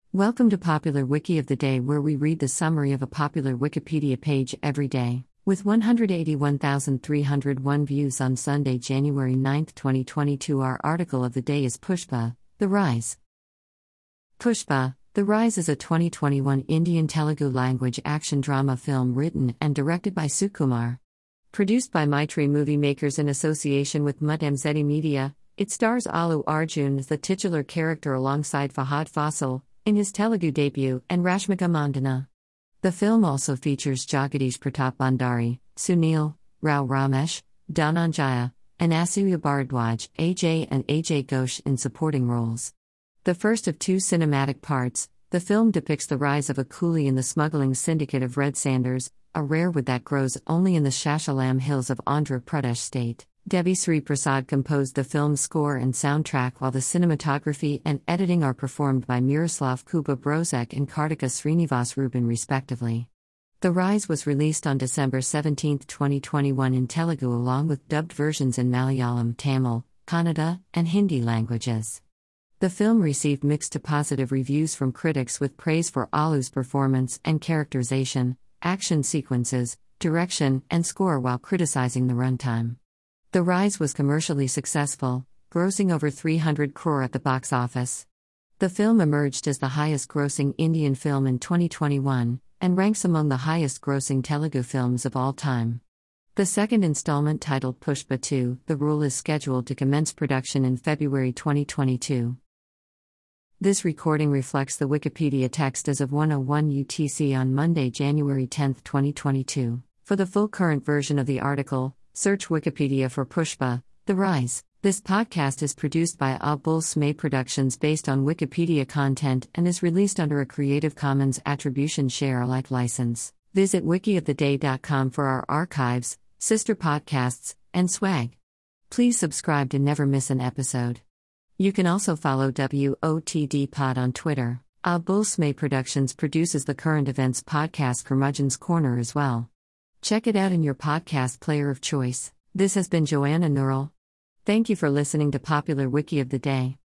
Welcome to Popular Wiki of the Day, where we read the summary of a popular Wikipedia page every day. With 181,301 views on Sunday, January 9, 2022, our article of the day is Pushpa, The Rise. Pushpa, The Rise is a 2021 Indian Telugu language action drama film written and directed by Sukumar. Produced by Maitri Movie Makers in association with Mud MZ Media, it stars Allu Arjun as the titular character alongside Fahad Fasil in his Telugu debut, and Rashmika Mandana. The film also features Jagadish Pratap Bhandari, Sunil, Rao Ramesh, Dhananjaya, and Asuya Bharadwaj, AJ and AJ Ghosh in supporting roles. The first of two cinematic parts, the film depicts the rise of a coolie in the smuggling syndicate of red sanders, a rare wood that grows only in the Shashalam hills of Andhra Pradesh state. Devi Sri Prasad composed the film's score and soundtrack, while the cinematography and editing are performed by Miroslav Kuba Brozek and Kartika Srinivas Rubin respectively. The Rise was released on December 17, 2021 in Telugu along with dubbed versions in Malayalam, Tamil, Kannada, and Hindi languages. The film received mixed to positive reviews from critics, with praise for Allu's performance and characterization, action sequences, direction, and score, while criticizing the runtime. The Rise was commercially successful, grossing over 300 crore at the box office. The film emerged as the highest-grossing Indian film in 2021, and ranks among the highest-grossing Telugu films of all time. The second installment, titled Pushpa 2, The Rule, is scheduled to commence production in February 2022. This recording reflects the Wikipedia text as of 1:01 UTC on Monday, January 10, 2022. For the full current version of the article, search Wikipedia for Pushpa, The Rise. This podcast is produced by Abul Smay Productions based on Wikipedia content and is released under a Creative Commons Attribution Share Alike license. Visit wikioftheday.com for our archives, sister podcasts, and swag. Please subscribe to never miss an episode. You can also follow WOTD Pod on Twitter. Abul Smay Productions produces the current events podcast Curmudgeon's Corner as well. Check it out in your podcast player of choice. This has been Joanna Neural. Thank you for listening to Popular Wiki of the Day.